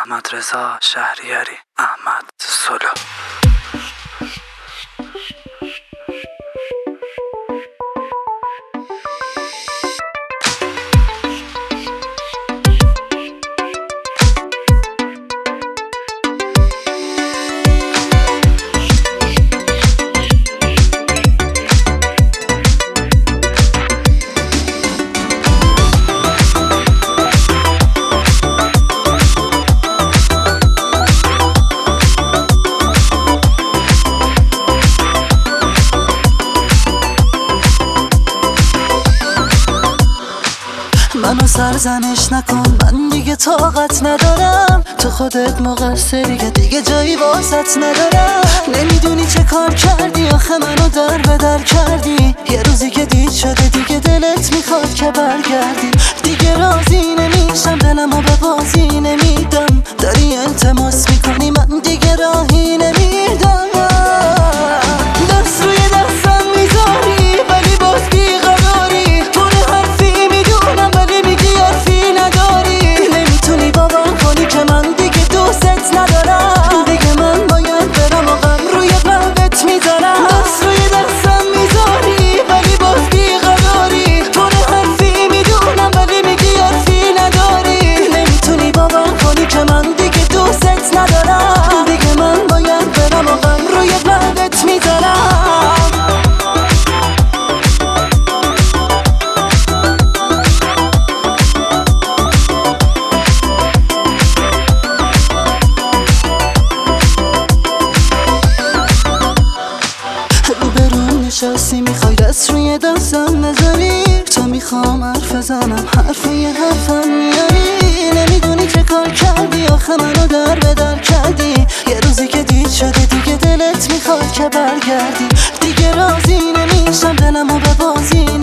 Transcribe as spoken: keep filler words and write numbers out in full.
احمد رضا شهریاری، احمد سولو. منو سرزنش نکن، من دیگه طاقت ندارم. تو خودت مقصری که دیگه جایی واسط ندارم. نمیدونی چه کار کردی آخه منو در به در کردی. یه روزی که دید شده دیگه دلت میخواد که برگردی. دیگه راضی نمیشم، دلمو به بازی نمیدم. داری التماس میکنی من دیگه راهی نمیدم. دست روی دستم میذاری ولی باز بیقراری. پر حرفی میدونم ولی میگی حرفی نداری. نمیتونی باور کنی که من دیگه دوست ندارم. دیگه من باید برم و غم روی قلبت میذارم. دست روی دستم میذاری ولی باز بیقراری. پر حرفی میدونم ولی میگی حرفی نداری. نمیتونی باور کنی که من دیگه دوست ندارم. دیگه من باید برم و غم روی قلبت میذارم. روبرون نشستی میخوای دست روی دستم نذاری. تو میخوام حرف بزنم حرف یه حرفم میاری. نمیدونی چه کار کردی آخه منو در به در کردی. یه روزی که دید شده دیگه دلت میخواد که برگردی. دیگه راضی نمیشم، دلمو به بازی